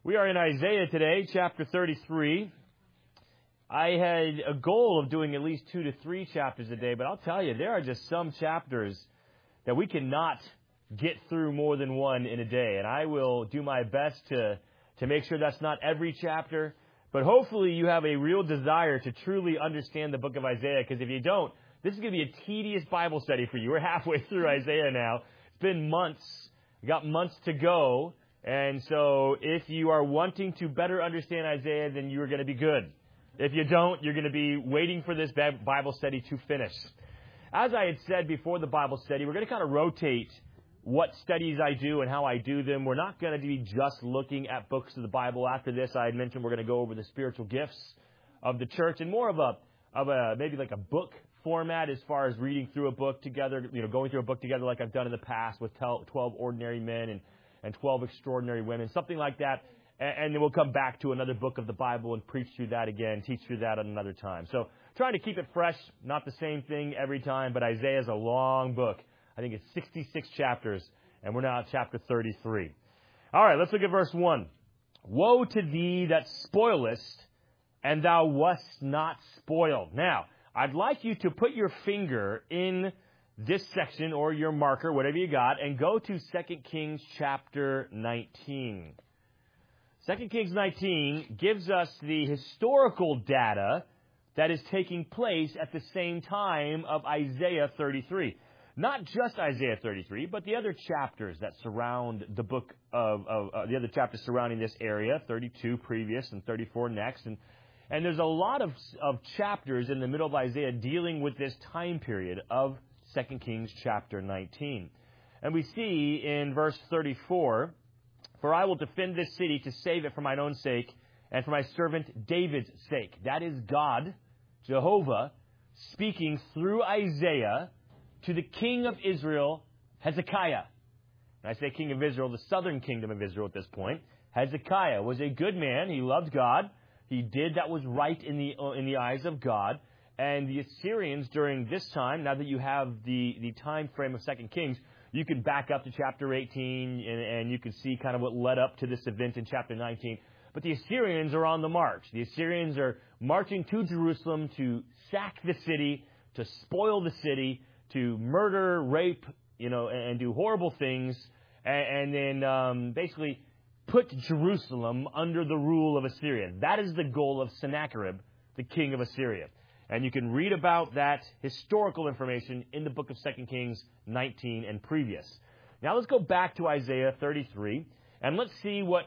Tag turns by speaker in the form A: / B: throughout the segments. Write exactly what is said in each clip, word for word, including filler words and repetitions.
A: We are in Isaiah today, chapter thirty-three. I had a goal of doing at least two to three chapters a day, but I'll tell you, there are just some chapters that we cannot get through more than one in a day. And I will do my best to, to make sure that's not every chapter. But hopefully you have a real desire to truly understand the book of Isaiah, because if you don't, this is going to be a tedious Bible study for you. We're halfway through Isaiah now. It's been months. We've got months to go. And so if you are wanting to better understand Isaiah, then you are going to be good. If you don't, you're going to be waiting for this Bible study to finish. As I had said before the Bible study, we're going to kind of rotate what studies I do and how I do them. We're not going to be just looking at books of the Bible. After this, I had mentioned we're going to go over the spiritual gifts of the church and more of a, of a maybe like a book format as far as reading through a book together, you know, going through a book together like I've done in the past with twelve Ordinary Men and and twelve Extraordinary Women, something like that. And then we'll come back to another book of the Bible and preach through that again, teach through that at another time. So trying to keep it fresh, not the same thing every time, but Isaiah is a long book. I think it's sixty-six chapters, and we're now at chapter thirty-three. All right, let's look at verse one. Woe to thee that spoilest, and thou wast not spoiled. Now, I'd like you to put your finger in this section or your marker, whatever you got, and go to Second Kings chapter nineteen. Second Kings nineteen gives us the historical data that is taking place at the same time of Isaiah thirty-three. Not just Isaiah thirty-three, but the other chapters that surround the book of, of uh, the other chapters surrounding this area, thirty-two previous and thirty-four next. And, and there's a lot of, of chapters in the middle of Isaiah dealing with this time period of Second Kings chapter nineteen. And we see in verse thirty-four, for I will defend this city to save it for mine own sake and for my servant David's sake. That is God, Jehovah, speaking through Isaiah to the king of Israel, Hezekiah. And I say king of Israel, the southern kingdom of Israel at this point. Hezekiah was a good man. He loved God. He did that was right in the in the eyes of God. And the Assyrians during this time, now that you have the, the time frame of Second Kings, you can back up to chapter eighteen and, and you can see kind of what led up to this event in chapter nineteen. But the Assyrians are on the march. The Assyrians are marching to Jerusalem to sack the city, to spoil the city, to murder, rape, you know, and, and do horrible things, and, and then um, basically put Jerusalem under the rule of Assyria. That is the goal of Sennacherib, the king of Assyria. And you can read about that historical information in the book of Second Kings nineteen and previous. Now let's go back to Isaiah thirty-three, and let's see what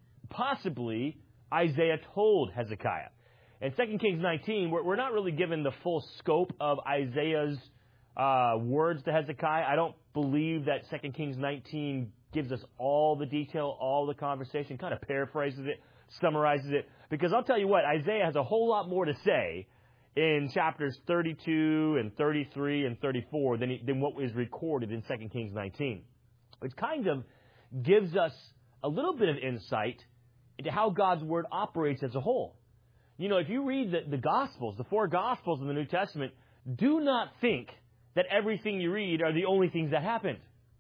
A: possibly Isaiah told Hezekiah. In Second Kings nineteen, we're, we're not really given the full scope of Isaiah's uh, words to Hezekiah. I don't believe that Second Kings nineteen gives us all the detail, all the conversation, kind of paraphrases it, summarizes it. Because I'll tell you what, Isaiah has a whole lot more to say in chapters thirty-two and thirty-three and thirty-four than, than what is recorded in Second Kings nineteen. Which kind of gives us a little bit of insight into how God's Word operates as a whole. You know, if you read the, the Gospels, the four Gospels in the New Testament, do not think that everything you read are the only things that happened.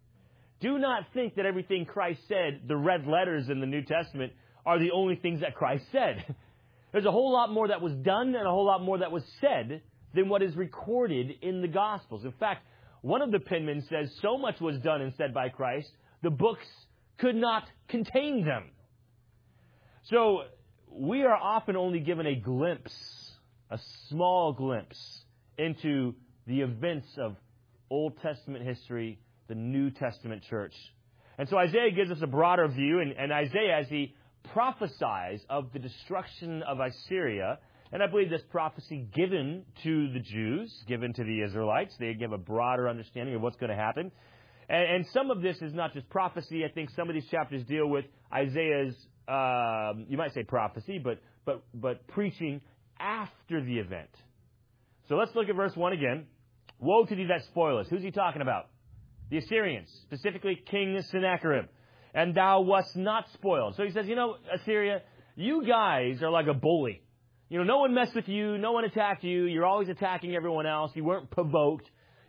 A: Do not think that everything Christ said, the red letters in the New Testament, are the only things that Christ said. There's a whole lot more that was done and a whole lot more that was said than what is recorded in the Gospels. In fact, one of the penmen says so much was done and said by Christ, the books could not contain them. So we are often only given a glimpse, a small glimpse, into the events of Old Testament history, the New Testament church. And so Isaiah gives us a broader view, and, and Isaiah, as he prophesies of the destruction of Assyria, and I believe this prophecy given to the Jews, given to the Israelites, they give a broader understanding of what's going to happen. And, and some of this is not just prophecy. I think some of these chapters deal with Isaiah's, um, you might say prophecy, but, but, but preaching after the event. So let's look at verse one again. Woe to thee that spoilest. Who's he talking about? The Assyrians, specifically King Sennacherib. And thou wast not spoiled. So he says, you know, Assyria, you guys are like a bully. You know, no one messed with you. No one attacked you. You're always attacking everyone else. You weren't provoked.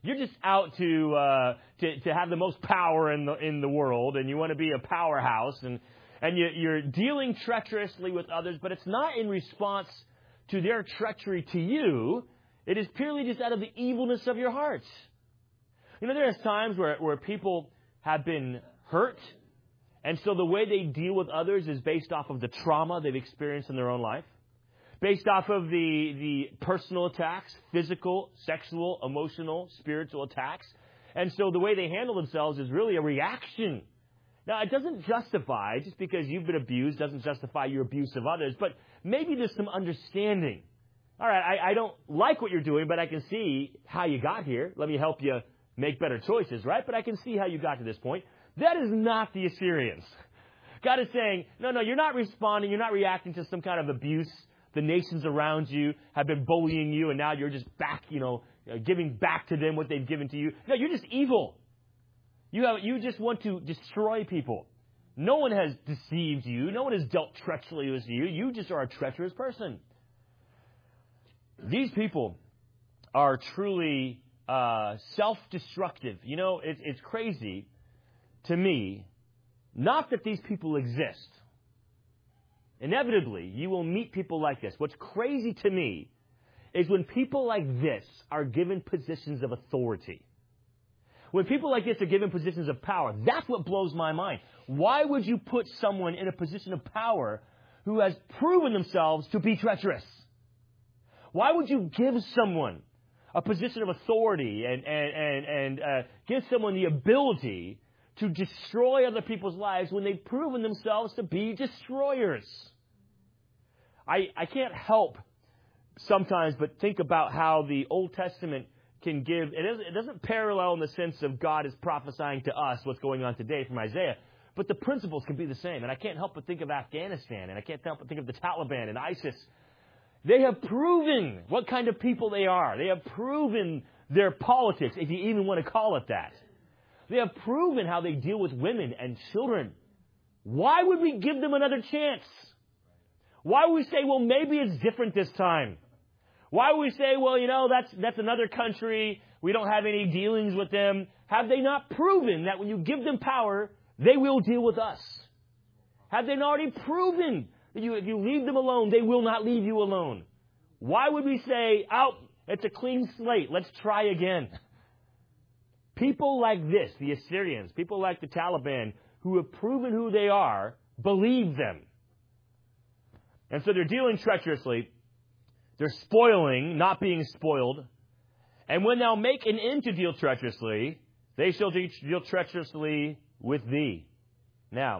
A: You're just out to, uh, to, to have the most power in the, in the world, and you want to be a powerhouse, and, and you, you're dealing treacherously with others, but it's not in response to their treachery to you. It is purely just out of the evilness of your hearts. You know, there's times where, where people have been hurt, and so the way they deal with others is based off of the trauma they've experienced in their own life, based off of the, the personal attacks, physical, sexual, emotional, spiritual attacks. And so the way they handle themselves is really a reaction. Now, it doesn't justify, just because you've been abused doesn't justify your abuse of others, but maybe there's some understanding. All right, I, I don't like what you're doing, but I can see how you got here. Let me help you make better choices, right? But I can see how you got to this point. That is not the Assyrians. God is saying, no, no, you're not responding. You're not reacting to some kind of abuse. The nations around you have been bullying you, and now you're just back, you know, giving back to them what they've given to you. No, you're just evil. You have, you just want to destroy people. No one has deceived you. No one has dealt treacherously with you. You just are a treacherous person. These people are truly uh, self-destructive. You know, it, it's crazy to me, not that these people exist. Inevitably, you will meet people like this. What's crazy to me is when people like this are given positions of authority. When people like this are given positions of power, that's what blows my mind. Why would you put someone in a position of power who has proven themselves to be treacherous? Why would you give someone a position of authority and, and, and, and uh, give someone the ability to destroy other people's lives when they've proven themselves to be destroyers? I, I can't help sometimes but think about how the Old Testament can give, it doesn't, it doesn't parallel in the sense of God is prophesying to us what's going on today from Isaiah, but the principles can be the same. And I can't help but think of Afghanistan, and I can't help but think of the Taliban and ISIS. They have proven what kind of people they are. They have proven their politics, if you even want to call it that. They have proven how they deal with women and children. Why would we give them another chance? Why would we say, well, maybe it's different this time? Why would we say, well, you know, that's that's another country. We don't have any dealings with them. Have they not proven that when you give them power, they will deal with us? Have they not already proven that you, if you leave them alone, they will not leave you alone? Why would we say, oh, it's a clean slate. Let's try again. People like this, the Assyrians, people like the Taliban, who have proven who they are, believe them. And so they're dealing treacherously. They're spoiling, not being spoiled. And when thou make an end to deal treacherously, they shall deal treacherously with thee. Now,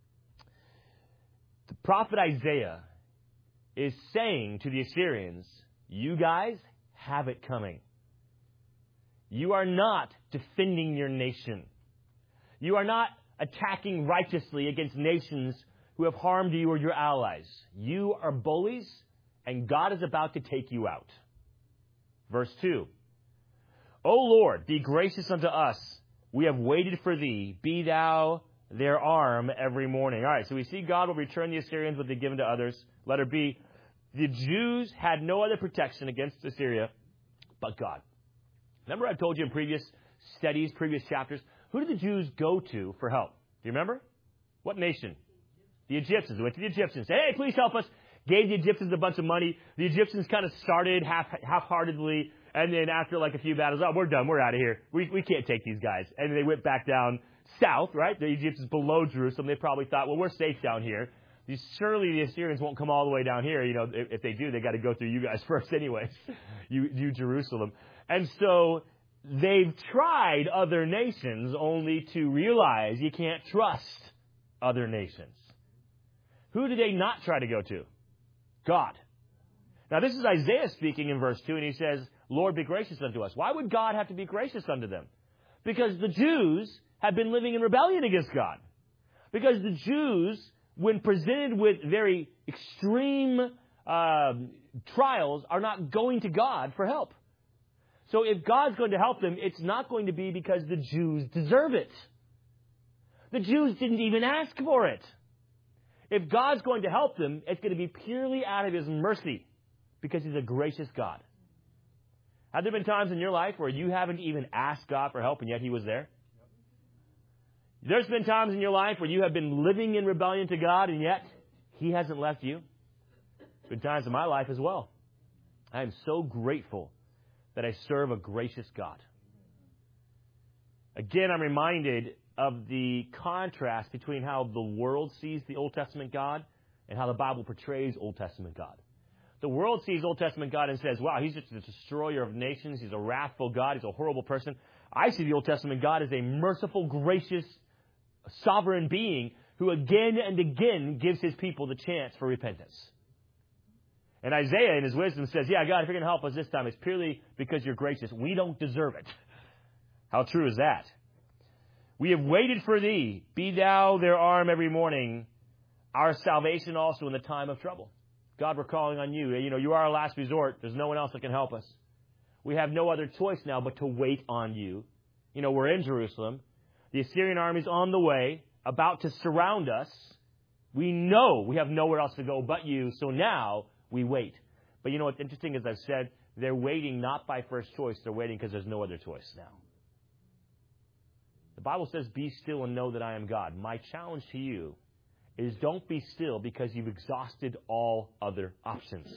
A: the prophet Isaiah is saying to the Assyrians, you guys have it coming. You are not defending your nation. You are not attacking righteously against nations who have harmed you or your allies. You are bullies, and God is about to take you out. Verse two. O Lord, be gracious unto us. We have waited for thee. Be thou their arm every morning. All right, so we see God will return the Assyrians what they've given to others. Letter B. The Jews had no other protection against Assyria but God. Remember I've told you in previous studies, previous chapters, who did the Jews go to for help? Do you remember? What nation? The Egyptians. They went to the Egyptians. Said, hey, please help us. Gave the Egyptians a bunch of money. The Egyptians kind of started half, half-heartedly, and then after like a few battles, oh, we're done. We're out of here. We, we can't take these guys. And they went back down south, right? The Egyptians below Jerusalem. They probably thought, well, we're safe down here. These, surely the Assyrians won't come all the way down here. You know, if, if they do, they got to go through you guys first anyways. you, you Jerusalem. And so they've tried other nations only to realize you can't trust other nations. Who did they not try to go to? God. Now, this is Isaiah speaking in verse two, and he says, Lord, be gracious unto us. Why would God have to be gracious unto them? Because the Jews have been living in rebellion against God. Because the Jews, when presented with very extreme uh, trials, are not going to God for help. So if God's going to help them, it's not going to be because the Jews deserve it. The Jews didn't even ask for it. If God's going to help them, it's going to be purely out of His mercy because He's a gracious God. Have there been times in your life where you haven't even asked God for help and yet He was there? There's been times in your life where you have been living in rebellion to God and yet He hasn't left you. There's been times in my life as well. I am so grateful that I serve a gracious God. Again, I'm reminded of the contrast between how the world sees the Old Testament God and how the Bible portrays Old Testament God. The world sees Old Testament God and says, wow, He's just a destroyer of nations. He's a wrathful God. He's a horrible person. I see the Old Testament God as a merciful, gracious, sovereign being who again and again gives His people the chance for repentance. And Isaiah in his wisdom says, yeah, God, if you're going to help us this time, it's purely because you're gracious. We don't deserve it. How true is that? We have waited for Thee. Be Thou their arm every morning, our salvation also in the time of trouble. God, we're calling on You. You know, You are our last resort. There's no one else that can help us. We have no other choice now but to wait on You. You know, we're in Jerusalem. The Assyrian army's on the way, about to surround us. We know we have nowhere else to go but You, so now we wait. But you know what's interesting, as I've said, they're waiting not by first choice. They're waiting because there's no other choice now. The Bible says, be still and know that I am God. My challenge to you is don't be still because you've exhausted all other options.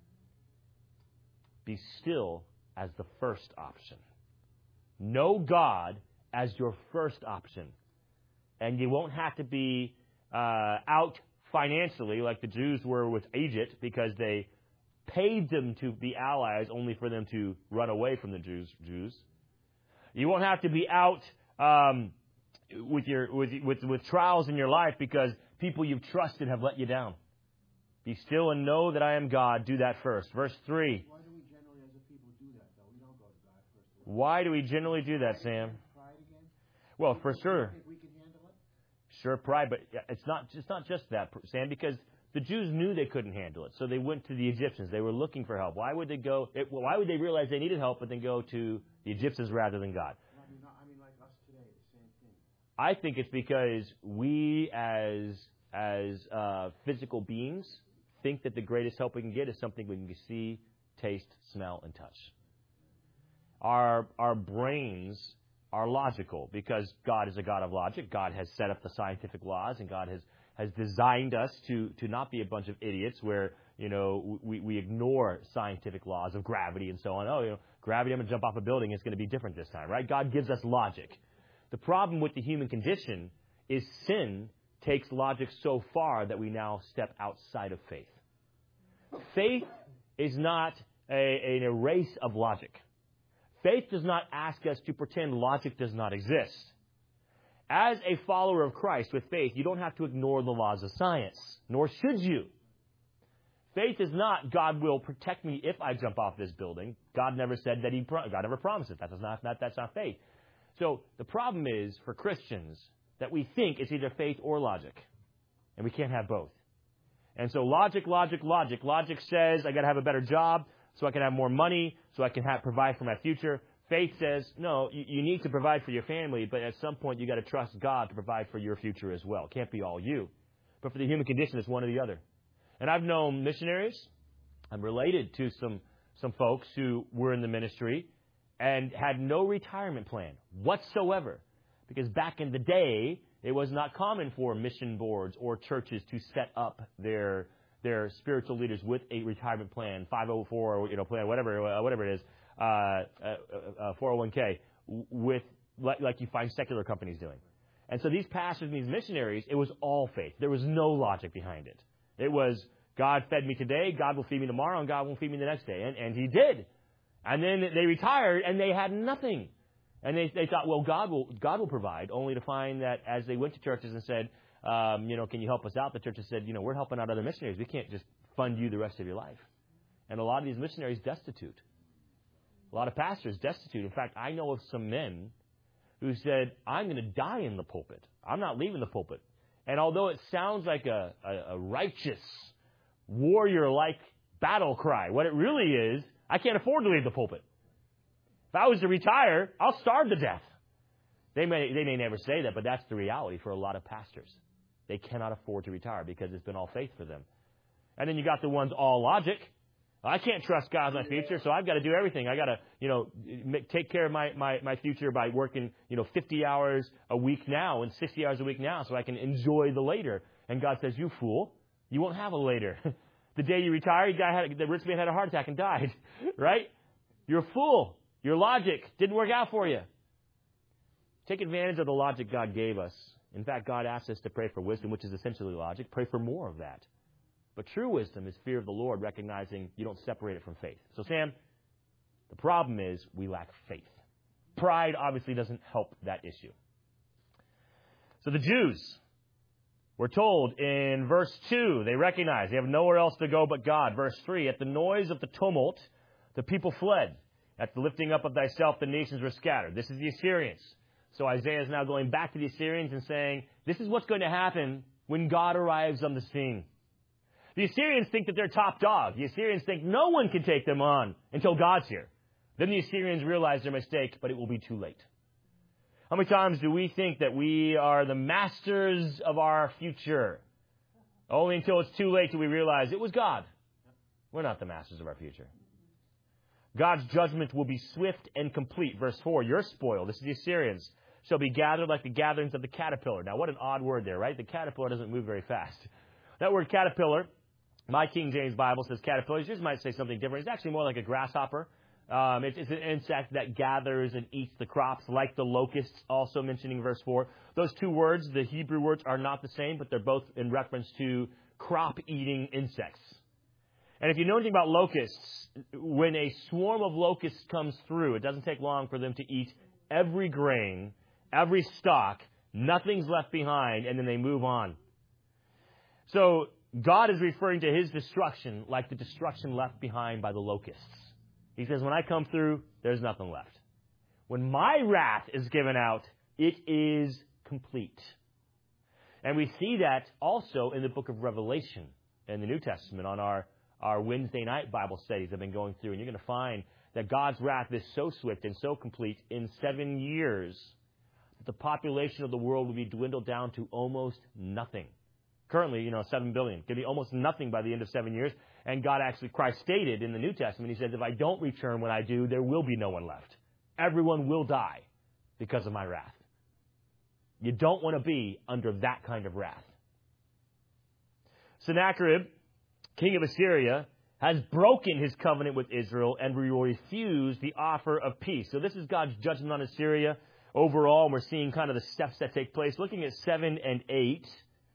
A: Be still as the first option. Know God as your first option. And you won't have to be uh, out financially like the Jews were with Egypt because they paid them to be allies only for them to run away from the Jews. Jews. You won't have to be out um, with your with, with with trials in your life because people you've trusted have let you down. Be still and know that I am God. Do that first. Verse three. Why do we generally as a people do that, though? We don't go to God first. Why do we generally do that, Sam? Pride again? Well, for sure. Think we can handle it? Sure, pride, but it's not it's not just that, Sam, because the Jews knew they couldn't handle it, so they went to the Egyptians. They were looking for help. Why would they go? It, why would they realize they needed help, but then go to the Egyptians rather than God? I mean, I mean, like us today, the same thing. I think it's because we, as as uh, physical beings, think that the greatest help we can get is something we can see, taste, smell, and touch. Our our brains are logical because God is a God of logic. God has set up the scientific laws, and God has has designed us to, to not be a bunch of idiots where, you know, we, we ignore scientific laws of gravity and so on. Oh, you know, gravity, I'm going to jump off a building, it's going to be different this time, right? God gives us logic. The problem with the human condition is sin takes logic so far that we now step outside of faith. Faith is not a, an erase of logic. Faith does not ask us to pretend logic does not exist. As a follower of Christ with faith, you don't have to ignore the laws of science, nor should you. Faith is not, God will protect me if I jump off this building. God never said that He, God never promised it. That's not, that, that's not faith. So the problem is, for Christians, that we think it's either faith or logic. And we can't have both. And so logic, logic, logic. Logic says I got to have a better job so I can have more money, so I can have, provide for my future. Faith says, no, you, you need to provide for your family, but at some point you got to trust God to provide for your future as well. It can't be all you. But for the human condition, it's one or the other. And I've known missionaries. I'm related to some some folks who were in the ministry and had no retirement plan whatsoever. Because back in the day, it was not common for mission boards or churches to set up their their spiritual leaders with a retirement plan, five oh four, you know, plan, whatever whatever it is. Uh, uh, uh, four oh one k with like, like you find secular companies doing. And so these pastors and these missionaries, it was all faith. There was no logic behind it. It was, God fed me today, God will feed me tomorrow, and God will feed me the next day. And, and He did. And then they retired, and they had nothing. And they, they thought, well, God will God will provide, only to find that as they went to churches and said, um, you know, can you help us out? The churches said, you know, we're helping out other missionaries. We can't just fund you the rest of your life. And a lot of these missionaries destitute. A lot of pastors destitute. In fact, I know of some men who said, I'm going to die in the pulpit. I'm not leaving the pulpit. And although it sounds like a, a, a righteous, warrior-like battle cry, what it really is, I can't afford to leave the pulpit. If I was to retire, I'll starve to death. They may, they may never say that, but that's the reality for a lot of pastors. They cannot afford to retire because it's been all faith for them. And then you got the ones all logic. I can't trust God with my future, so I've got to do everything. I got to, you know, make, take care of my, my, my future by working, you know, fifty hours a week now and sixty hours a week now so I can enjoy the later. And God says, you fool, you won't have a later. The day you retire, the, guy had, the rich man had a heart attack and died, right? You're a fool. Your logic didn't work out for you. Take advantage of the logic God gave us. In fact, God asks us to pray for wisdom, which is essentially logic. Pray for more of that. But true wisdom is fear of the Lord, recognizing you don't separate it from faith. So, Sam, the problem is we lack faith. Pride obviously doesn't help that issue. So the Jews were told in verse two, they recognize they have nowhere else to go but God. Verse three, at the noise of the tumult, the people fled. At the lifting up of thyself, the nations were scattered. This is the Assyrians. So Isaiah is now going back to the Assyrians and saying, this is what's going to happen when God arrives on the scene. The Assyrians think that they're top dog. The Assyrians think no one can take them on until God's here. Then the Assyrians realize their mistake, but it will be too late. How many times do we think that we are the masters of our future? Only until it's too late do we realize it was God. We're not the masters of our future. God's judgment will be swift and complete. Verse four, your spoil, this is the Assyrians, shall be gathered like the gatherings of the caterpillar. Now, what an odd word there, right? The caterpillar doesn't move very fast. That word caterpillar, my King James Bible says caterpillar. Yours might say something different. It's actually more like a grasshopper. Um, it's, it's an insect that gathers and eats the crops, like the locusts, also mentioning verse four. Those two words, the Hebrew words, are not the same, but they're both in reference to crop-eating insects. And if you know anything about locusts, when a swarm of locusts comes through, it doesn't take long for them to eat every grain, every stalk, nothing's left behind, and then they move on. So God is referring to his destruction like the destruction left behind by the locusts. He says, when I come through, there's nothing left. When my wrath is given out, it is complete. And we see that also in the book of Revelation in the New Testament on our, our Wednesday night Bible studies I've been going through. And you're going to find that God's wrath is so swift and so complete in seven years that the population of the world will be dwindled down to almost nothing. Currently, you know, seven billion. Going to be almost nothing by the end of seven years. And God actually, Christ stated in the New Testament, he says, if I don't return when I do, there will be no one left. Everyone will die because of my wrath. You don't want to be under that kind of wrath. Sennacherib, king of Assyria, has broken his covenant with Israel and will refuse the offer of peace. So this is God's judgment on Assyria overall. And we're seeing kind of the steps that take place. Looking at seven and eight.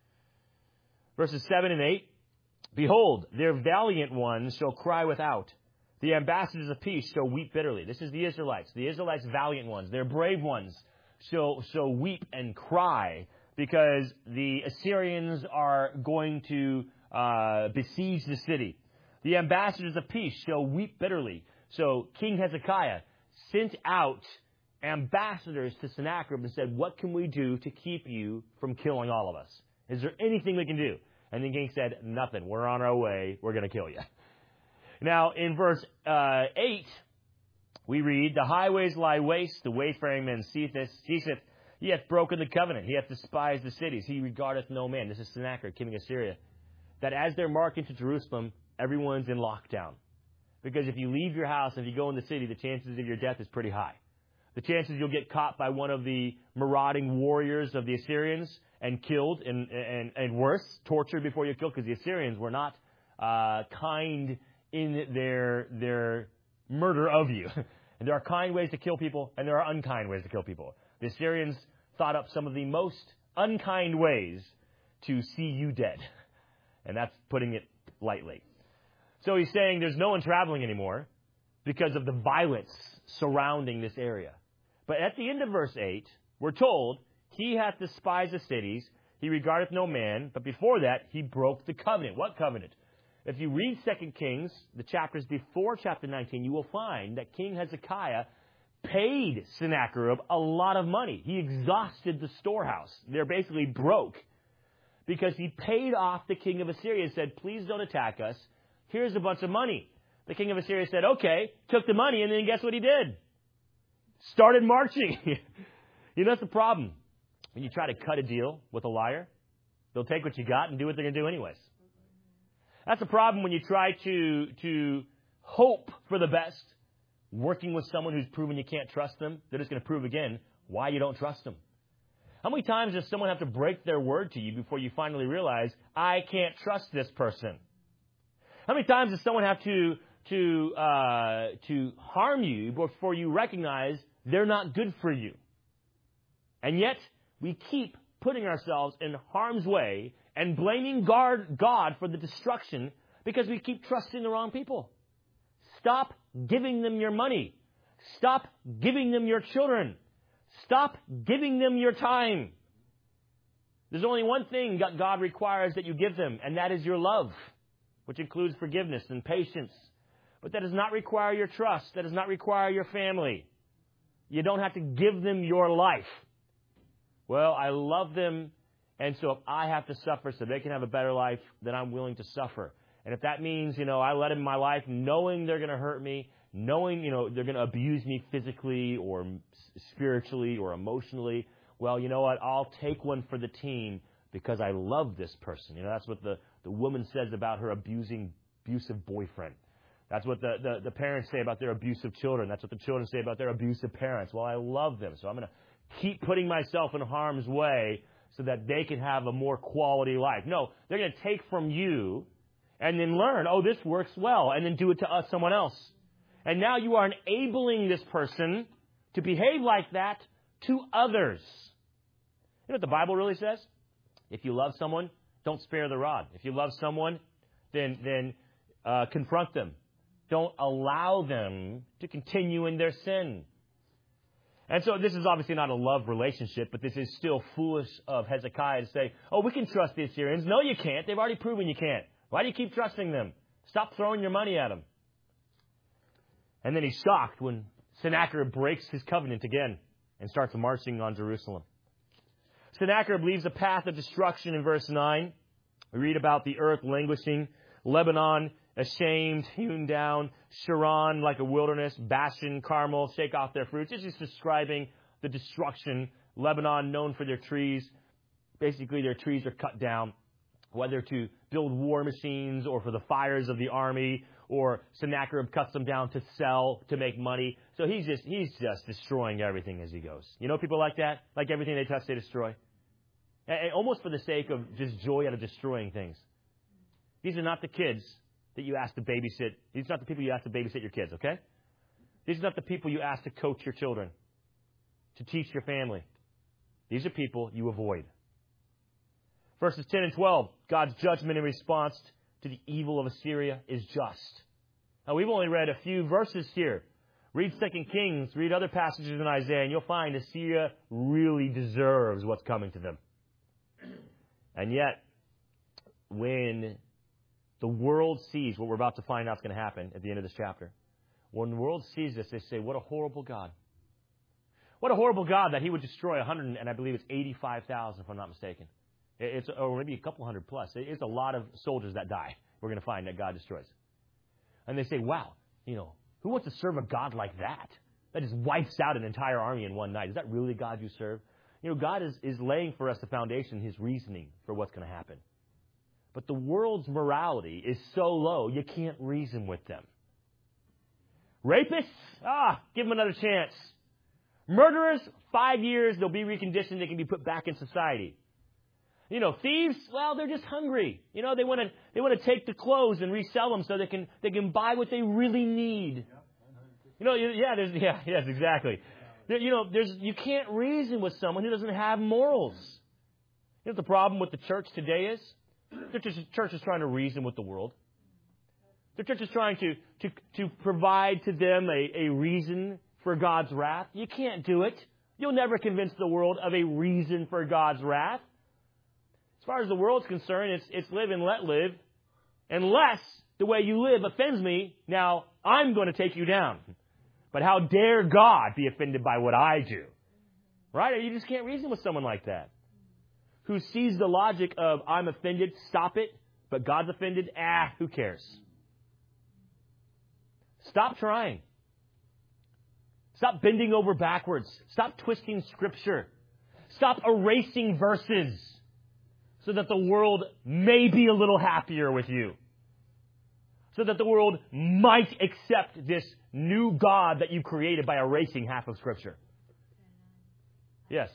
A: Verses seven and eight, behold, their valiant ones shall cry without. The ambassadors of peace shall weep bitterly. This is the Israelites. The Israelites' valiant ones, their brave ones, shall, shall weep and cry because the Assyrians are going to uh, besiege the city. The ambassadors of peace shall weep bitterly. So King Hezekiah sent out ambassadors to Sennacherib and said, what can we do to keep you from killing all of us? Is there anything we can do? And the king said, nothing. We're on our way. We're going to kill you. Now, in verse uh, eight, we read, the highways lie waste, the wayfaring man ceaseth. He hath broken the covenant. He hath despised the cities. He regardeth no man. This is Sennacherib, king of Assyria. That as they're marching to Jerusalem, everyone's in lockdown. Because if you leave your house and if you go in the city, the chances of your death is pretty high. The chances you'll get caught by one of the marauding warriors of the Assyrians and killed, and, and, and worse, tortured before you're killed, because the Assyrians were not uh, kind in their their murder of you. And there are kind ways to kill people, and there are unkind ways to kill people. The Assyrians thought up some of the most unkind ways to see you dead. And that's putting it lightly. So he's saying there's no one traveling anymore because of the violence surrounding this area. But at the end of verse eight, we're told, he hath despised the cities, he regardeth no man, but before that, he broke the covenant. What covenant? If you read Second Kings, the chapters before chapter nineteen, you will find that King Hezekiah paid Sennacherib a lot of money. He exhausted the storehouse. They're basically broke because he paid off the king of Assyria and said, please don't attack us. Here's a bunch of money. The king of Assyria said, okay, took the money, and then guess what he did? Started marching. You know, that's the problem. When you try to cut a deal with a liar, they'll take what you got and do what they're going to do anyways. That's the problem when you try to to hope for the best, working with someone who's proven you can't trust them, they're just going to prove again why you don't trust them. How many times does someone have to break their word to you before you finally realize, I can't trust this person? How many times does someone have to to uh, to harm you before you recognize they're not good for you? And yet, we keep putting ourselves in harm's way and blaming God, God for the destruction because we keep trusting the wrong people. Stop giving them your money. Stop giving them your children. Stop giving them your time. There's only one thing that God requires that you give them, and that is your love, which includes forgiveness and patience. But that does not require your trust. That does not require your family. You don't have to give them your life. Well, I love them, and so if I have to suffer so they can have a better life, then I'm willing to suffer. And if that means, you know, I let them in my life knowing they're going to hurt me, knowing, you know, they're going to abuse me physically or spiritually or emotionally, well, you know what? I'll take one for the team because I love this person. You know, that's what the, the woman says about her abusing, abusive boyfriend. That's what the, the, the parents say about their abusive children. That's what the children say about their abusive parents. Well, I love them, so I'm going to keep putting myself in harm's way so that they can have a more quality life. No, they're going to take from you and then learn, oh, this works well, and then do it to us, someone else. And now you are enabling this person to behave like that to others. You know what the Bible really says? If you love someone, don't spare the rod. If you love someone, then then uh, confront them. Don't allow them to continue in their sin. And so this is obviously not a love relationship, but this is still foolish of Hezekiah to say, oh, we can trust the Assyrians. No, you can't. They've already proven you can't. Why do you keep trusting them? Stop throwing your money at them. And then he's shocked when Sennacherib breaks his covenant again and starts marching on Jerusalem. Sennacherib leaves a path of destruction in verse nine. We read about the earth languishing, Lebanon ashamed, hewn down, Sharon like a wilderness, Bashan, Carmel, shake off their fruits. It's just describing the destruction. Lebanon, known for their trees. Basically, their trees are cut down, whether to build war machines or for the fires of the army, or Sennacherib cuts them down to sell, to make money. So he's just he's just destroying everything as he goes. You know people like that? Like everything they touch, they destroy. And almost for the sake of just joy out of destroying things. These are not the kids that you ask to babysit. These are not the people you ask to babysit your kids, okay? These are not the people you ask to coach your children, to teach your family. These are people you avoid. Verses ten and twelve, God's judgment in response to the evil of Assyria is just. Now, we've only read a few verses here. Read Second Kings, read other passages in Isaiah, and you'll find Assyria really deserves what's coming to them. And yet, when the world sees what we're about to find out is going to happen at the end of this chapter, when the world sees this, they say, what a horrible God. What a horrible God that he would destroy one hundred, and I believe it's eighty-five thousand, if I'm not mistaken. It's, or maybe a couple hundred plus. It's a lot of soldiers that die, we're going to find, that God destroys. And they say, wow, you know, who wants to serve a God like that? That just wipes out an entire army in one night. Is that really the God you serve? You know, God is, is laying for us the foundation, his reasoning for what's going to happen. But the world's morality is so low, you can't reason with them. Rapists? Ah, give them another chance. Murderers? Five years, they'll be reconditioned, they can be put back in society. You know, thieves, well, they're just hungry. You know, they want to they want to take the clothes and resell them so they can they can buy what they really need. You know, yeah, there's yeah, yes, exactly. There, you know, there's you can't reason with someone who doesn't have morals. You know what the problem with the church today is? The church is trying to reason with the world. The church is trying to to to provide to them a, a reason for God's wrath. You can't do it. You'll never convince the world of a reason for God's wrath. As far as the world's concerned, it's, it's live and let live. Unless the way you live offends me, now I'm going to take you down. But how dare God be offended by what I do? Right? You just can't reason with someone like that. Who sees the logic of, I'm offended, stop it, but God's offended, ah, who cares? Stop trying. Stop bending over backwards. Stop twisting Scripture. Stop erasing verses so that the world may be a little happier with you. so that the world might accept this new God that you created by erasing half of Scripture. Yes.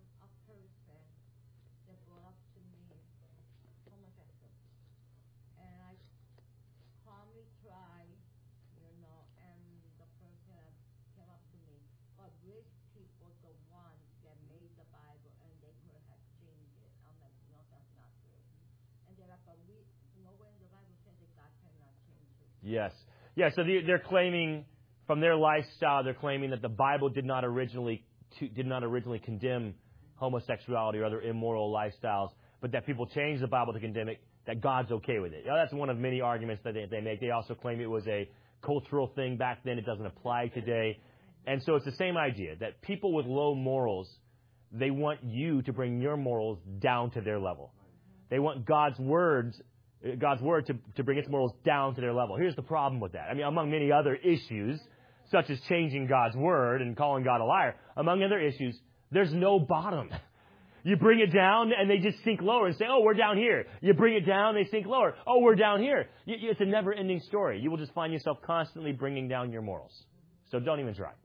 A: Yes. Yeah, so they're claiming, from their lifestyle, they're claiming that the Bible did not originally did not originally condemn homosexuality or other immoral lifestyles, but that people changed the Bible to condemn it, that God's okay with it. Now, that's one of many arguments that they, they make. They also claim it was a cultural thing back then. It doesn't apply today. And so it's the same idea, that people with low morals, they want you to bring your morals down to their level. They want God's words God's word to, to bring its morals down to their level. Here's the problem with that. I mean, among many other issues, such as changing God's word and calling God a liar, among other issues, there's no bottom. You bring it down and they just sink lower and say, oh, we're down here. You bring it down, they sink lower. Oh, we're down here. It's a never-ending story. You will just find yourself constantly bringing down your morals. So don't even try.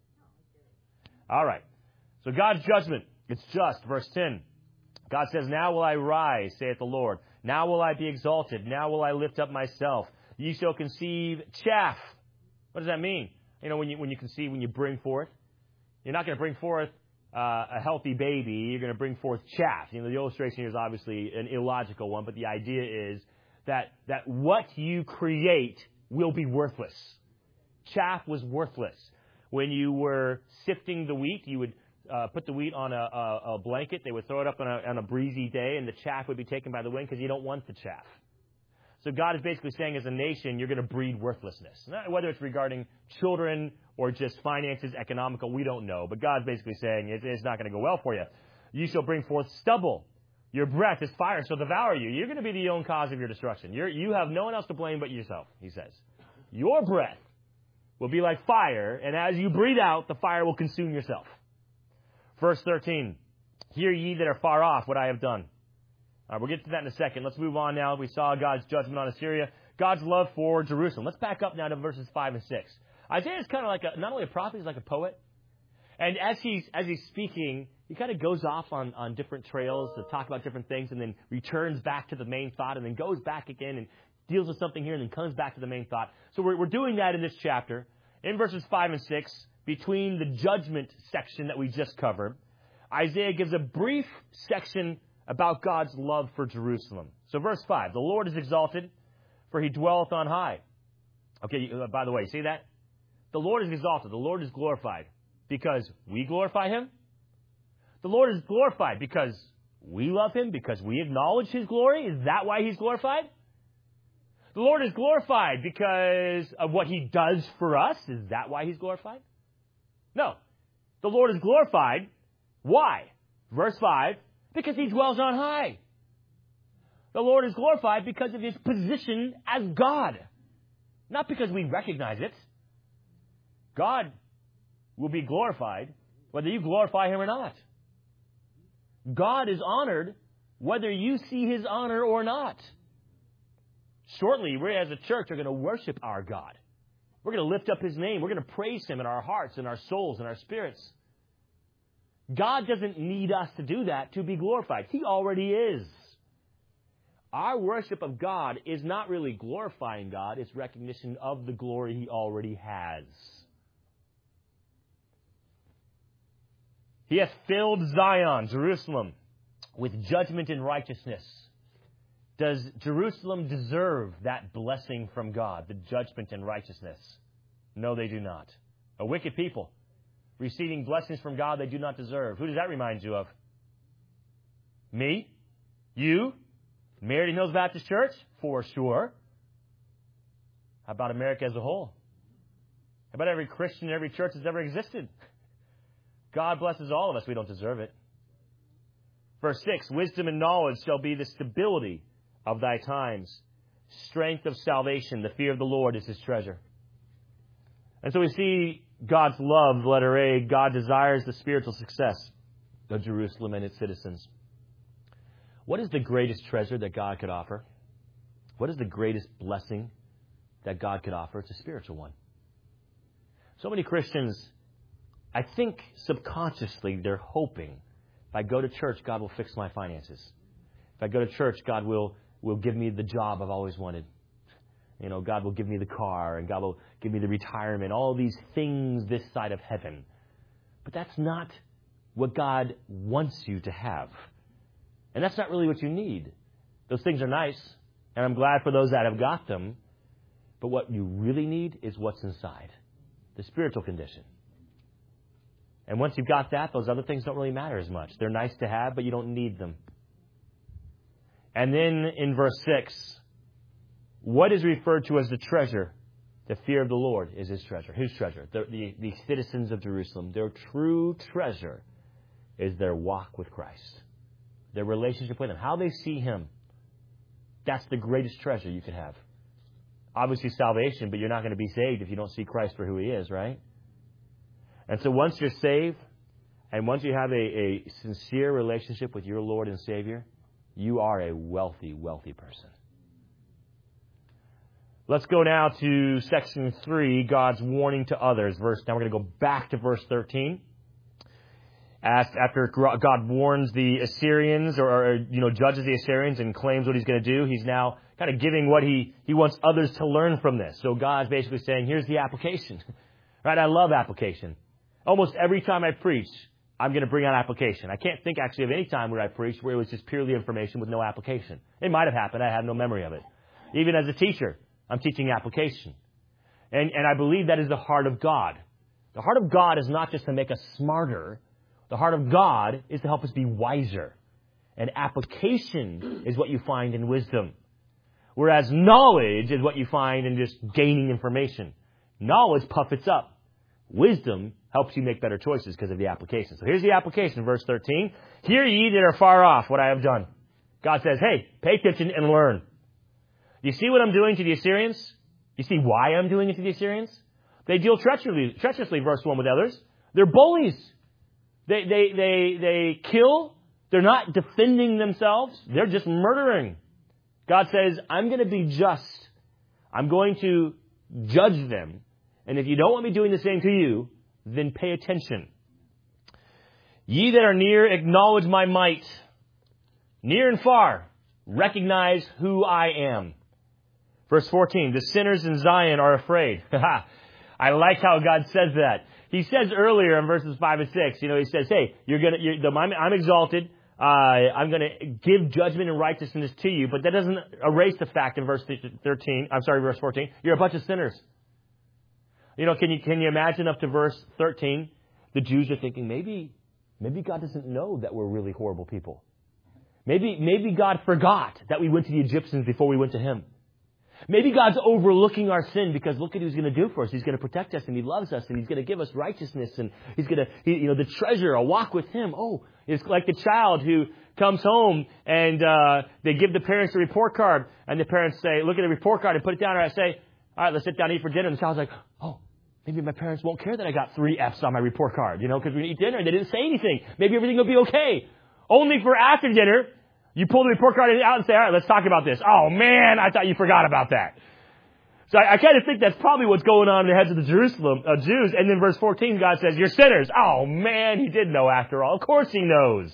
A: All right. So God's judgment, it's just. Verse ten. God says, now will I rise, saith the Lord. Now will I be exalted. Now will I lift up myself. Ye shall conceive chaff. What does that mean? You know, when you when you conceive, when you bring forth, you're not going to bring forth uh, a healthy baby. You're going to bring forth chaff. You know, the illustration here is obviously an illogical one, but the idea is that that what you create will be worthless. Chaff was worthless. When you were sifting the wheat, you would Uh, put the wheat on a, a, a blanket. They would throw it up on a, on a breezy day, and the chaff would be taken by the wind because you don't want the chaff. So God is basically saying, as a nation, you're going to breed worthlessness. Not, whether it's regarding children or just finances, economical, we don't know. But God's basically saying it's, it's not going to go well for you. You shall bring forth stubble. Your breath is fire, shall devour you. You're going to be the own cause of your destruction. You're, you have no one else to blame but yourself, he says. Your breath will be like fire, and as you breathe out, the fire will consume yourself. Verse thirteen, hear ye that are far off what I have done. All right, we'll get to that in a second. Let's move on now. We saw God's judgment on Assyria, God's love for Jerusalem. Let's back up now to verses five and six. Isaiah is kind of like a, not only a prophet, he's like a poet. And as he's, as he's speaking, he kind of goes off on, on different trails to talk about different things and then returns back to the main thought and then goes back again and deals with something here and then comes back to the main thought. So we're, we're doing that in this chapter. In verses five and six, between the judgment section that we just covered, Isaiah gives a brief section about God's love for Jerusalem. So verse five, the Lord is exalted, for he dwelleth on high. Okay, uh, by the way, see that? The Lord is exalted. The Lord is glorified because we glorify him. The Lord is glorified because we love him, because we acknowledge his glory. Is that why he's glorified? The Lord is glorified because of what he does for us. Is that why he's glorified? No. The Lord is glorified. Why? Verse five, because he dwells on high. The Lord is glorified because of his position as God. Not because we recognize it. God will be glorified whether you glorify him or not. God is honored whether you see his honor or not. Shortly, we as a church are going to worship our God. We're going to lift up his name. We're going to praise him in our hearts, in our souls, in our spirits. God doesn't need us to do that to be glorified. He already is. Our worship of God is not really glorifying God. It's recognition of the glory he already has. He hath filled Zion, Jerusalem, with judgment and righteousness. Does Jerusalem deserve that blessing from God, the judgment and righteousness? No, they do not. A wicked people, receiving blessings from God they do not deserve. Who does that remind you of? Me? You? Meriden Hills Baptist Church? For sure. How about America as a whole? How about every Christian in every church that's ever existed? God blesses all of us. We don't deserve it. Verse six, wisdom and knowledge shall be the stability of thy times. Strength of salvation, the fear of the Lord is his treasure. And so we see God's love, letter A. God desires the spiritual success of Jerusalem and its citizens. What is the greatest treasure that God could offer? What is the greatest blessing that God could offer. It's a spiritual one. So many Christians, I think subconsciously, they're hoping, if I go to church, God will fix my finances. If I go to church, God will, will give me the job I've always wanted. You know, God will give me the car, and God will give me the retirement, all these things this side of heaven. But that's not what God wants you to have. And that's not really what you need. Those things are nice, and I'm glad for those that have got them. But what you really need is what's inside, the spiritual condition. And once you've got that, those other things don't really matter as much. They're nice to have, but you don't need them. And then in verse six, what is referred to as the treasure? The fear of the Lord is His treasure. Whose treasure? The, the, the citizens of Jerusalem. Their true treasure is their walk with Christ. Their relationship with Him. How they see Him. That's the greatest treasure you could have. Obviously salvation, but you're not going to be saved if you don't see Christ for who He is, right? And so once you're saved, and once you have a, a sincere relationship with your Lord and Savior, you are a wealthy, wealthy person. Let's go now to section three, God's warning to others. Verse. Now we're going to go back to verse thirteen. As, after God warns the Assyrians, or, or you know, judges the Assyrians and claims what He's going to do, He's now kind of giving what He, he wants others to learn from this. So God's basically saying, here's the application. Right? I love application. Almost every time I preach, I'm going to bring out application. I can't think actually of any time where I preached where it was just purely information with no application. It might have happened. I have no memory of it. Even as a teacher, I'm teaching application. And, and I believe that is the heart of God. The heart of God is not just to make us smarter. The heart of God is to help us be wiser. And application is what you find in wisdom. Whereas knowledge is what you find in just gaining information. Knowledge puffs up. Wisdom helps you make better choices because of the application. So here's the application, verse thirteen. Hear ye that are far off what I have done. God says, hey, pay attention and learn. You see what I'm doing to the Assyrians? You see why I'm doing it to the Assyrians? They deal treacherously, treacherously, verse one, with others. They're bullies. They, they, they, they kill. They're not defending themselves. They're just murdering. God says, I'm going to be just. I'm going to judge them. And if you don't want me doing the same to you, then pay attention. Ye that are near, acknowledge my might. Near and far, recognize who I am. Verse fourteen, the sinners in Zion are afraid. I like how God says that. He says earlier in verses five and six, you know, He says, hey, you're gonna, you're, the, I'm, I'm exalted. Uh, I'm going to give judgment and righteousness to you. But that doesn't erase the fact in verse thirteen, I'm sorry, verse fourteen, you're a bunch of sinners. You know, can you, can you imagine up to verse thirteen, the Jews are thinking, maybe, maybe God doesn't know that we're really horrible people. Maybe, maybe God forgot that we went to the Egyptians before we went to Him. Maybe God's overlooking our sin because look at what He's going to do for us. He's going to protect us and He loves us and He's going to give us righteousness and He's going to, he, you know, the treasure, a walk with Him. Oh, it's like the child who comes home and uh, they give the parents a report card and the parents say, look at the report card and put it down. And I say, all right, let's sit down and eat for dinner. And the child's like, oh, maybe my parents won't care that I got three F's on my report card, you know, because we eat dinner and they didn't say anything. Maybe everything will be okay. Only for after dinner, you pull the report card out and say, all right, let's talk about this. Oh, man, I thought you forgot about that. So I, I kind of think that's probably what's going on in the heads of the Jerusalem uh, Jews. And then verse fourteen, God says, you're sinners. Oh, man, He did know after all. Of course He knows.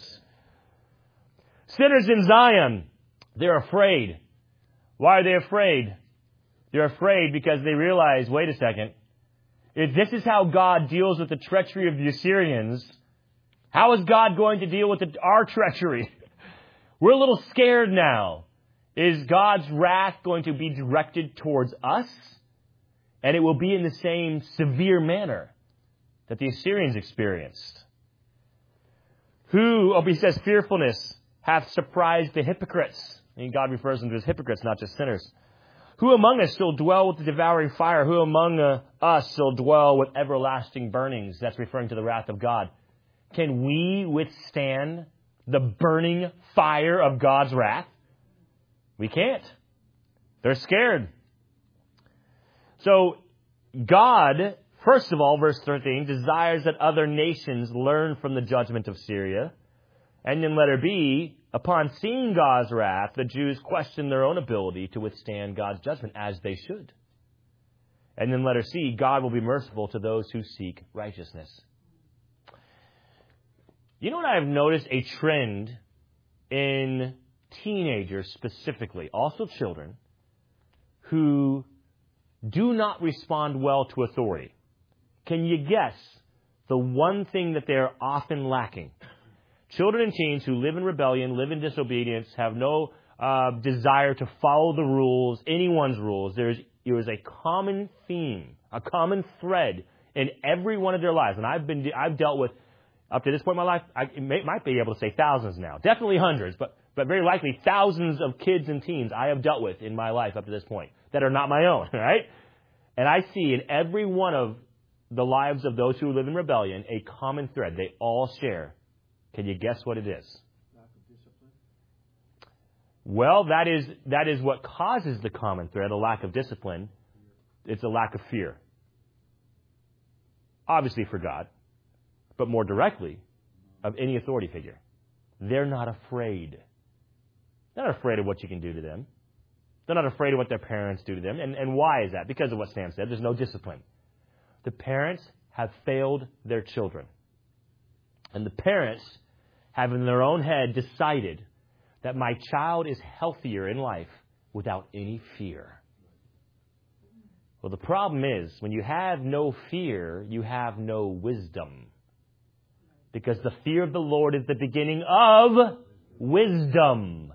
A: Sinners in Zion, they're afraid. Why are they afraid? They're afraid because they realize, wait a second, if this is how God deals with the treachery of the Assyrians, how is God going to deal with the, our treachery? We're a little scared now. Is God's wrath going to be directed towards us? And it will be in the same severe manner that the Assyrians experienced. Who, oh, he says, fearfulness hath surprised the hypocrites. And God refers them to as hypocrites, not just sinners. Who among us shall dwell with the devouring fire? Who among uh, us shall dwell with everlasting burnings? That's referring to the wrath of God. Can we withstand the burning fire of God's wrath? We can't. They're scared. So God, first of all, verse thirteen, desires that other nations learn from the judgment of Syria. And then letter B, upon seeing God's wrath, the Jews question their own ability to withstand God's judgment, as they should. And then letter C, God will be merciful to those who seek righteousness. You know what I've noticed? A trend in teenagers specifically, also children, who do not respond well to authority. Can you guess the one thing that they're often lacking? Children and teens who live in rebellion, live in disobedience, have no uh, desire to follow the rules, anyone's rules. There's, there is a common theme, a common thread in every one of their lives. And I've been, I've dealt with, up to this point in my life, I may, might be able to say thousands now. Definitely hundreds, but, but very likely thousands of kids and teens I have dealt with in my life up to this point that are not my own, right? And I see in every one of the lives of those who live in rebellion a common thread. They all share. Can you guess what it is? Lack of discipline. Well, that is that is what causes the common thread, a lack of discipline. It's a lack of fear. Obviously for God, but more directly of any authority figure. They're not afraid. They're not afraid of what you can do to them. They're not afraid of what their parents do to them. And, and why is that? Because of what Sam said. There's no discipline. The parents have failed their children. And the parents have in their own head decided that my child is healthier in life without any fear. Well, the problem is, when you have no fear, you have no wisdom. Because the fear of the Lord is the beginning of wisdom.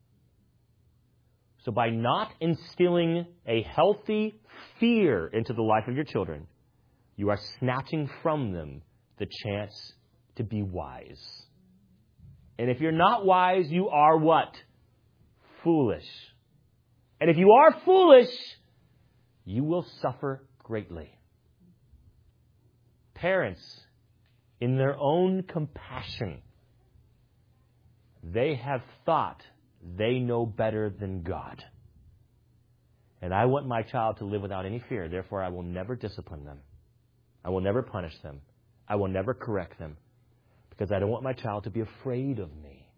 A: So by not instilling a healthy fear into the life of your children, you are snatching from them the chance to be wise. And if you're not wise, you are what? Foolish. And if you are foolish, you will suffer greatly. Parents, in their own compassion, they have thought they know better than God. And I want my child to live without any fear. Therefore, I will never discipline them. I will never punish them. I will never correct them. Because I don't want my child to be afraid of me.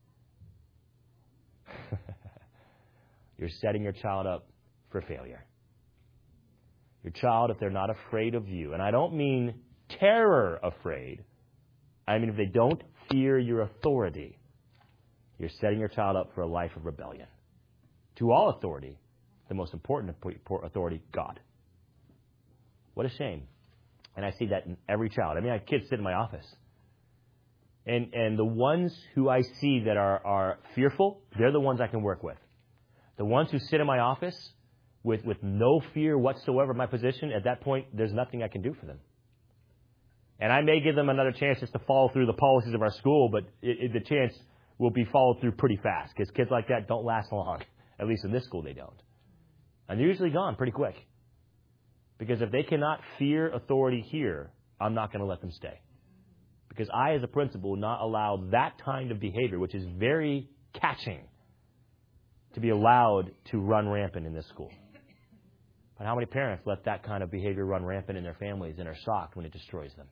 A: You're setting your child up for failure. Your child, if they're not afraid of you, and I don't mean terror afraid, I mean if they don't fear your authority, you're setting your child up for a life of rebellion. To all authority, the most important authority, God. What a shame. And I see that in every child. I mean, I have kids sit in my office. And and the ones who I see that are, are fearful, they're the ones I can work with. The ones who sit in my office with, with no fear whatsoever of my position, at that point, there's nothing I can do for them. And I may give them another chance just to follow through the policies of our school, but it, it, the chance will be followed through pretty fast, because kids like that don't last long. At least in this school, they don't. And they're usually gone pretty quick. Because if they cannot fear authority here, I'm not going to let them stay. Because I, as a principal, will not allow that kind of behavior, which is very catching, to be allowed to run rampant in this school. But how many parents let that kind of behavior run rampant in their families and are shocked when it destroys them?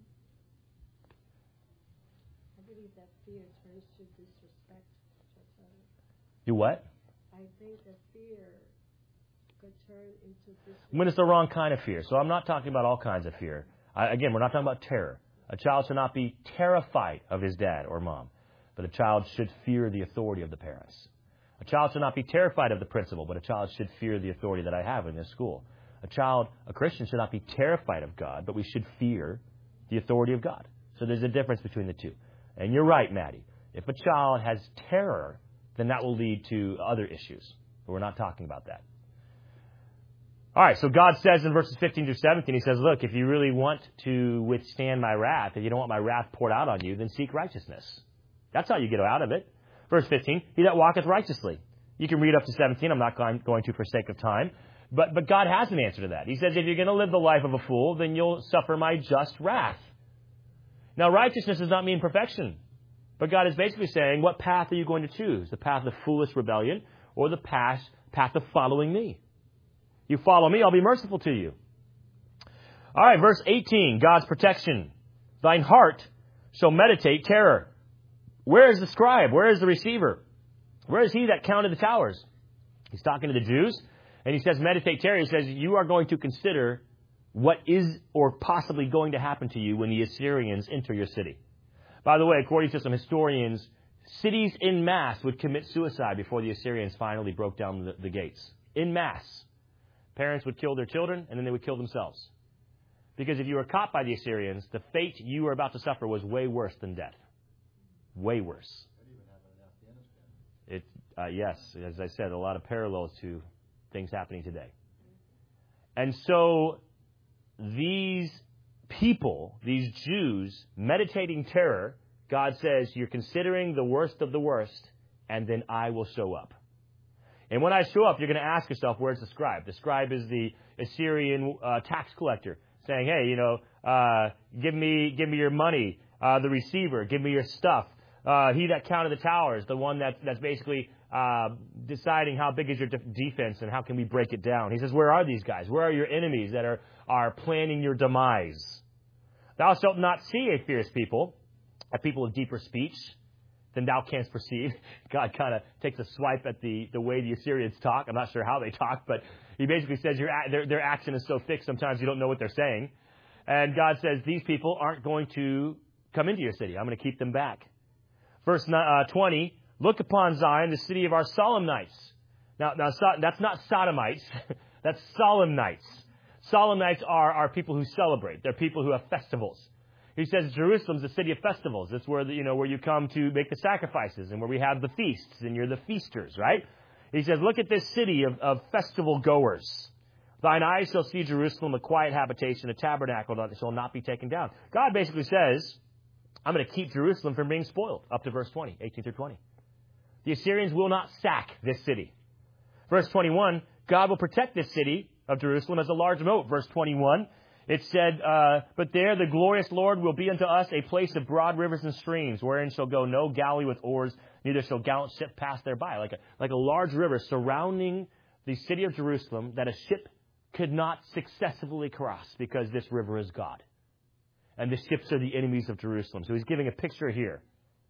B: I believe that fear turns to disrespect.
A: Do what?
B: I think that fear could turn into disrespect.
A: When it's the wrong kind of fear. So I'm not talking about all kinds of fear. I, again, we're not talking about terror. A child should not be terrified of his dad or mom, but a child should fear the authority of the parents. A child should not be terrified of the principal, but a child should fear the authority that I have in this school. A child, a Christian, should not be terrified of God, but we should fear the authority of God. So there's a difference between the two. And you're right, Maddie. If a child has terror, then that will lead to other issues. But we're not talking about that. All right, so God says in verses fifteen through seventeen, He says, look, if you really want to withstand my wrath, if you don't want my wrath poured out on you, then seek righteousness. That's how you get out of it. Verse fifteen, he that walketh righteously. You can read up to seventeen. I'm not going to for sake of time. But, but God has an answer to that. He says, if you're going to live the life of a fool, then you'll suffer my just wrath. Now, righteousness does not mean perfection. But God is basically saying, what path are you going to choose? The path of foolish rebellion or the path, path of following me? You follow me, I'll be merciful to you. All right, verse eighteen, God's protection. Thine heart shall meditate terror. Where is the scribe? Where is the receiver? Where is he that counted the towers? He's talking to the Jews, and he says, meditate terror. He says, you are going to consider what is or possibly going to happen to you when the Assyrians enter your city. By the way, according to some historians, cities in mass would commit suicide before the Assyrians finally broke down the, the gates. In mass. Parents would kill their children, and then they would kill themselves. Because if you were caught by the Assyrians, the fate you were about to suffer was way worse than death. Way worse. It, uh, yes, as I said, a lot of parallels to things happening today. And so these people, these Jews, meditating terror, God says, you're considering the worst of the worst, and then I will show up. And when I show up, you're going to ask yourself, where's the scribe? The scribe is the Assyrian uh, tax collector saying, hey, you know, uh, give me give me your money. Uh, the receiver, give me your stuff. Uh, he that counted the towers, the one that, that's basically uh, deciding how big is your de- defense and how can we break it down. He says, where are these guys? Where are your enemies that are, are planning your demise? Thou shalt not see a fierce people, a people of deeper speech than thou canst perceive. God kind of takes a swipe at the, the way the Assyrians talk. I'm not sure how they talk, but he basically says your, their, their action is so thick sometimes you don't know what they're saying. And God says these people aren't going to come into your city. I'm going to keep them back. Verse twenty, look upon Zion, the city of our solemnites. Now, now that's not sodomites. That's solemnites. Solemnites are, are people who celebrate. They're people who have festivals. He says Jerusalem's the city of festivals. It's where the, you know where you come to make the sacrifices and where we have the feasts and you're the feasters, right? He says, look at this city of, of festival goers. Thine eyes shall see Jerusalem, a quiet habitation, a tabernacle that shall not be taken down. God basically says, I'm going to keep Jerusalem from being spoiled, up to verse twenty, eighteen through twenty. The Assyrians will not sack this city. Verse twenty-one, God will protect this city of Jerusalem as a large moat. Verse twenty-one, it said, uh, but there the glorious Lord will be unto us a place of broad rivers and streams, wherein shall go no galley with oars, neither shall gallant ship pass thereby. Like a, like a large river surrounding the city of Jerusalem that a ship could not successfully cross because this river is God. And the ships are the enemies of Jerusalem. So he's giving a picture here.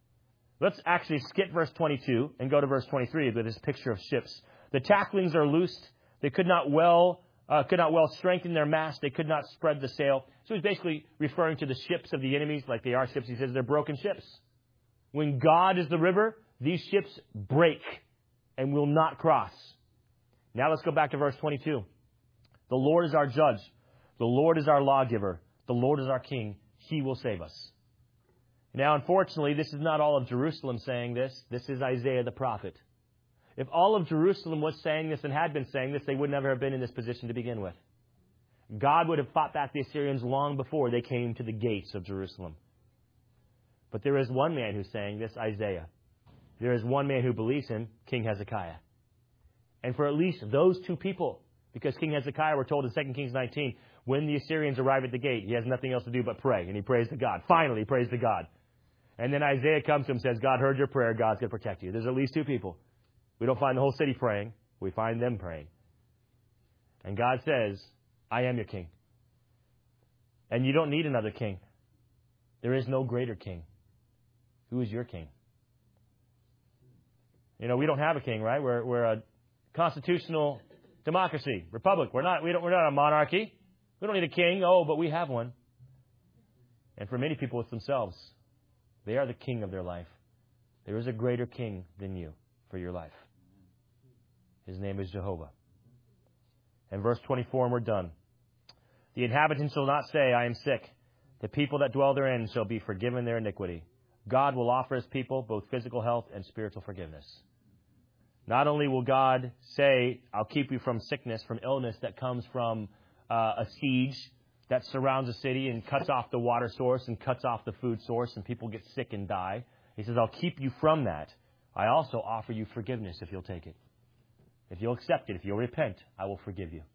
A: Let's actually skip verse twenty-two and go to verse twenty-three with this picture of ships. The tacklings are loosed. They could not well uh, could not well strengthen their mast. They could not spread the sail. So he's basically referring to the ships of the enemies like they are ships. He says they're broken ships. When God is the river, these ships break and will not cross. Now let's go back to verse twenty-two. The Lord is our judge. The Lord is our lawgiver. The Lord is our king. He will save us. Now, unfortunately, this is not all of Jerusalem saying this. This is Isaiah the prophet. If all of Jerusalem was saying this and had been saying this, they would never have been in this position to begin with. God would have fought back the Assyrians long before they came to the gates of Jerusalem. But there is one man who's saying this, Isaiah. There is one man who believes him, King Hezekiah. And for at least those two people, because King Hezekiah, we're told in Second Kings nineteen, when the Assyrians arrive at the gate, he has nothing else to do but pray. And he prays to God. Finally, he prays to God. And then Isaiah comes to him and says, God heard your prayer. God's going to protect you. There's at least two people. We don't find the whole city praying. We find them praying. And God says, I am your king. And you don't need another king. There is no greater king. Who is your king? You know, we don't have a king, right? We're, we're a constitutional democracy, republic. We're not, we don't, we're not a monarchy. We don't need a king. Oh, but we have one. And for many people, it's themselves. They are the king of their life. There is a greater king than you for your life. His name is Jehovah. And verse twenty-four, and we're done. The inhabitants shall not say, I am sick. The people that dwell therein shall be forgiven their iniquity. God will offer his people both physical health and spiritual forgiveness. Not only will God say, I'll keep you from sickness, from illness that comes from uh, a siege that surrounds a city and cuts off the water source and cuts off the food source and people get sick and die. He says, I'll keep you from that. I also offer you forgiveness if you'll take it. If you'll accept it, if you'll repent, I will forgive you.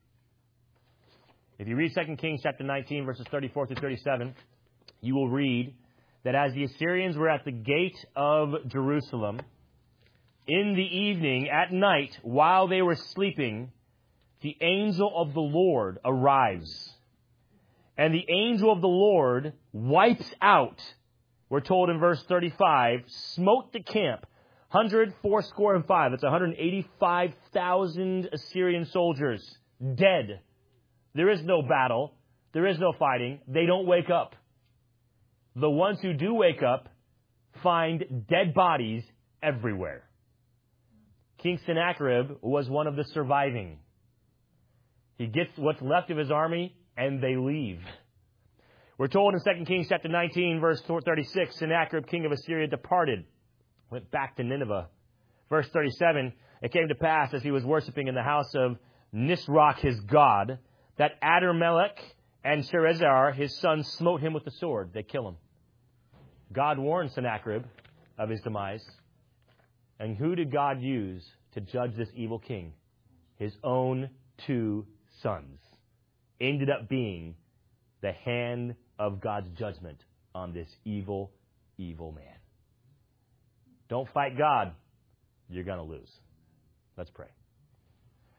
A: If you read Second Kings chapter nineteen, verses thirty-four through thirty-seven, you will read that as the Assyrians were at the gate of Jerusalem, in the evening, at night, while they were sleeping, the angel of the Lord arrives. And the angel of the Lord wipes out, we're told in verse thirty-five, smote the camp, hundred fourscore and five. That's one hundred eighty-five thousand Assyrian soldiers dead. There is no battle. There is no fighting. They don't wake up. The ones who do wake up find dead bodies everywhere. King Sennacherib was one of the surviving. He gets what's left of his army, and they leave. We're told in Second Kings chapter nineteen, verse thirty-six, Sennacherib, king of Assyria, departed, went back to Nineveh. Verse thirty-seven, it came to pass as he was worshiping in the house of Nisroch, his god, that Adrammelech and Sharezer, his son, smote him with the sword. They kill him. God warned Sennacherib of his demise. And who did God use to judge this evil king? His own two sons. Ended up being the hand of God's judgment on this evil, evil man. Don't fight God. You're going to lose. Let's pray.